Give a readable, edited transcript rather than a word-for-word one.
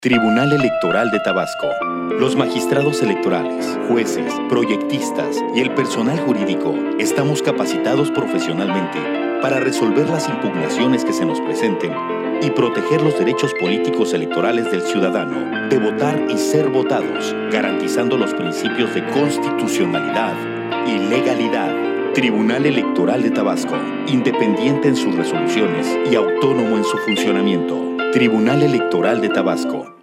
Tribunal Electoral de Tabasco. Los magistrados electorales, jueces, proyectistas y el personal jurídico estamos capacitados profesionalmente para resolver las impugnaciones que se nos presenten y proteger los derechos políticos electorales del ciudadano de votar y ser votados, garantizando los principios de constitucionalidad y legalidad. Tribunal Electoral de Tabasco, independiente en sus resoluciones y autónomo en su funcionamiento. Tribunal Electoral de Tabasco.